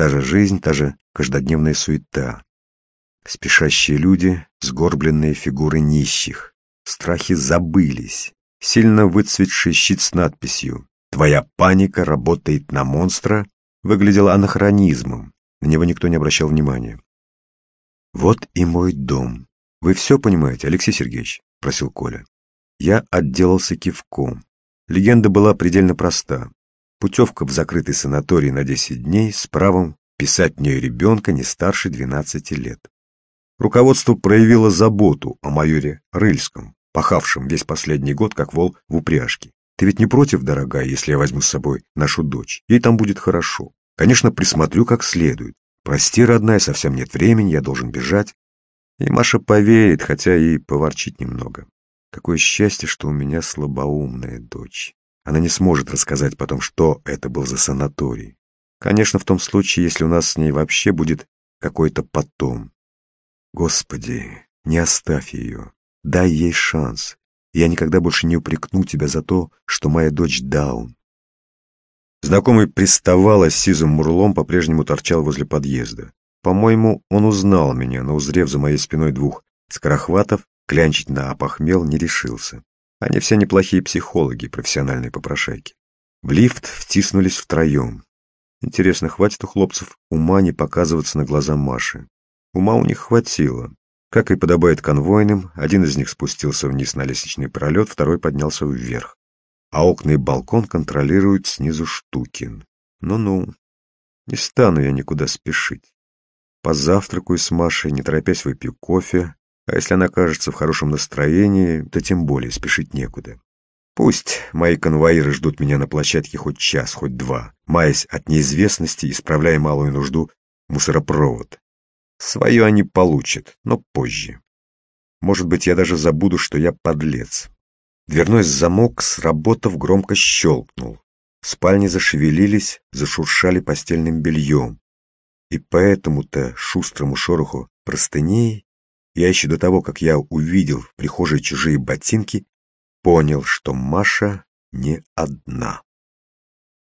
Та же жизнь, та же каждодневная суета. Спешащие люди, сгорбленные фигуры нищих. Страхи забылись. Сильно выцветший щит с надписью «Твоя паника работает на монстра» выглядел анахронизмом. На него никто не обращал внимания. «Вот и мой дом. Вы все понимаете, Алексей Сергеевич?» — просил Коля. Я отделался кивком. Легенда была предельно проста. Путевка в закрытый санаторий на 10 дней с правом писать в нее ребенка не старше 12 лет. Руководство проявило заботу о майоре Рыльском, пахавшем весь последний год как вол в упряжке. Ты ведь не против, дорогая, если я возьму с собой нашу дочь? Ей там будет хорошо. Конечно, присмотрю как следует. Прости, родная, совсем нет времени, я должен бежать. И Маша поверит, хотя и поворчит немного. Какое счастье, что у меня слабоумная дочь. Она не сможет рассказать потом, что это был за санаторий. Конечно, в том случае, если у нас с ней вообще будет какой-то потом. Господи, не оставь ее. Дай ей шанс. Я никогда больше не упрекну тебя за то, что моя дочь даун. Знакомый приставала с сизым мурлом по-прежнему торчал возле подъезда. По-моему, он узнал меня, но, узрев за моей спиной двух скорохватов, клянчить на опохмел не решился. Они все неплохие психологи, профессиональные попрошайки. В лифт втиснулись втроем. Интересно, хватит у хлопцев ума не показываться на глаза Маши? Ума у них хватило. Как и подобает конвойным, один из них спустился вниз на лестничный пролет, второй поднялся вверх. А окна и балкон контролирует снизу Штукин. Ну-ну, не стану я никуда спешить. Позавтракаю с Машей, не торопясь выпью кофе, а если она окажется в хорошем настроении, то тем более спешить некуда. Пусть мои конвоиры ждут меня на площадке хоть час, хоть два, маясь от неизвестности, исправляя малую нужду мусоропровод. Свое они получат, но позже. Может быть, я даже забуду, что я подлец. Дверной замок, сработав, громко щелкнул. В спальне зашевелились, зашуршали постельным бельем. И по этому-то шустрому шороху простыней я еще до того, как я увидел в прихожей чужие ботинки, понял, что Маша не одна.